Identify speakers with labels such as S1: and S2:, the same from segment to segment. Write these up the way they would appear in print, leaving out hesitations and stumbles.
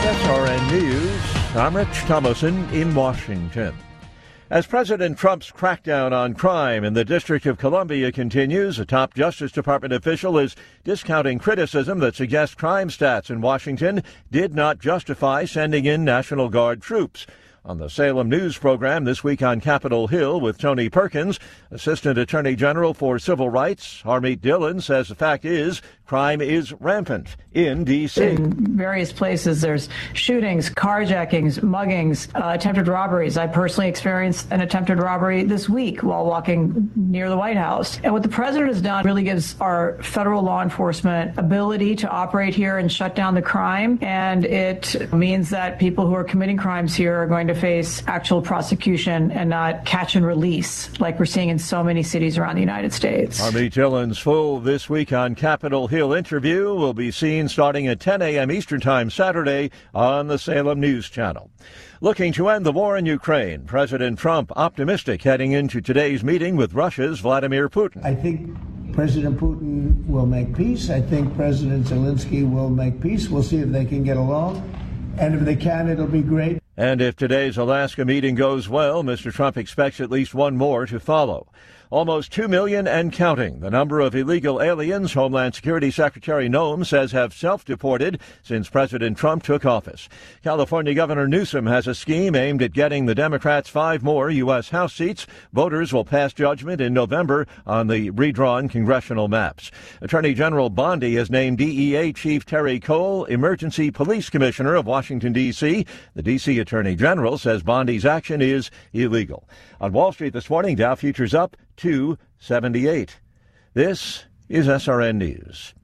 S1: SRN News, I'm Rich Thomason in Washington. As President Trump's crackdown on crime in the District of Columbia continues, a top Justice Department official is discounting criticism that suggests crime stats in Washington did not justify sending in National Guard troops. On the Salem News program this week on Capitol Hill with Tony Perkins, Assistant Attorney General for Civil Rights, Harmeet Dillon, says the fact is crime is rampant in D.C.
S2: In various places, there's shootings, carjackings, muggings, attempted robberies. I personally experienced an attempted robbery this week while walking near the White House. And what the president has done really gives our federal law enforcement ability to operate here and shut down the crime. And it means that people who are committing crimes here are going to face actual prosecution and not catch and release like we're seeing in so many cities around the United States.
S1: Harmeet Dillon's full This Week on Capitol Hill interview will be seen starting at 10 a.m. Eastern Time Saturday on the Salem News Channel. Looking to end the war in Ukraine, President Trump optimistic heading into today's meeting with Russia's Vladimir Putin.
S3: I think President Putin will make peace. I think President Zelensky will make peace. We'll see if they can get along. And if they can, it'll be great.
S1: And if today's Alaska meeting goes well, Mr. Trump expects at least one more to follow. Almost 2 million and counting, the number of illegal aliens Homeland Security Secretary Noem says have self-deported since President Trump took office. California Governor Newsom has a scheme aimed at getting the Democrats 5 more U.S. House seats. Voters will pass judgment in November on the redrawn congressional maps. Attorney General Bondi has named DEA Chief Terry Cole Emergency Police Commissioner of Washington, D.C. The D.C. Attorney General says Bondi's action is illegal. On Wall Street this morning, Dow futures up 278. This is SRN News.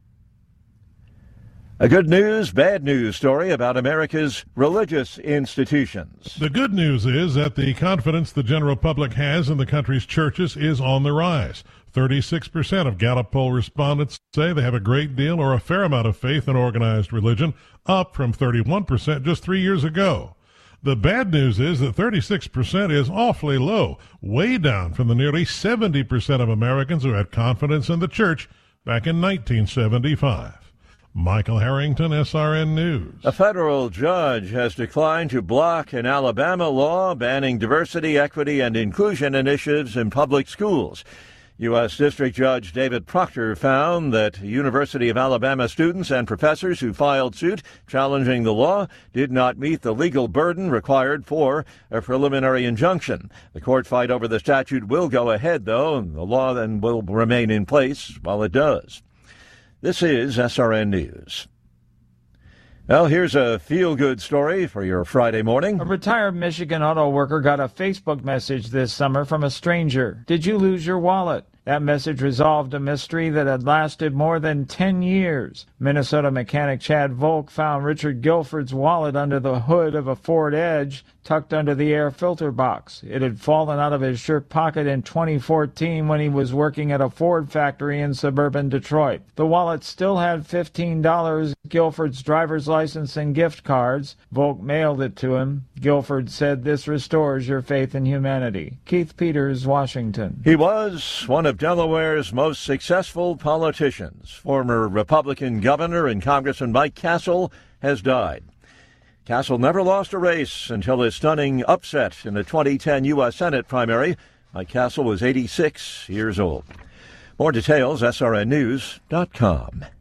S1: A good news, bad news story about America's religious institutions.
S4: The good news is that the confidence the general public has in the country's churches is on the rise. 36% of Gallup poll respondents say they have a great deal or a fair amount of faith in organized religion, up from 31% just 3 years ago. The bad news is that 36% is awfully low, way down from the nearly 70% of Americans who had confidence in the church back in 1975. Michael Harrington, SRN News.
S1: A federal judge has declined to block an Alabama law banning diversity, equity, and inclusion initiatives in public schools. U.S. District Judge David Proctor found that University of Alabama students and professors who filed suit challenging the law did not meet the legal burden required for a preliminary injunction. The court fight over the statute will go ahead, though, and the law then will remain in place while it does. This is SRN News. Well, here's a feel-good story for your Friday morning.
S5: A retired Michigan auto worker got a Facebook message this summer from a stranger. Did you lose your wallet? That message resolved a mystery that had lasted more than 10 years. Minnesota mechanic Chad Volk found Richard Guilford's wallet under the hood of a Ford Edge, tucked under the air filter box. It had fallen out of his shirt pocket in 2014 when he was working at a Ford factory in suburban Detroit. The wallet still had $15, Guilford's driver's license, and gift cards. Volk mailed it to him. Guilford said, "This restores your faith in humanity." Keith Peters, Washington.
S1: He was one of Delaware's most successful politicians. Former Republican Governor and Congressman Mike Castle has died. Castle never lost a race until his stunning upset in the 2010 U.S. Senate primary. Mike Castle was 86 years old. More details, srnnews.com.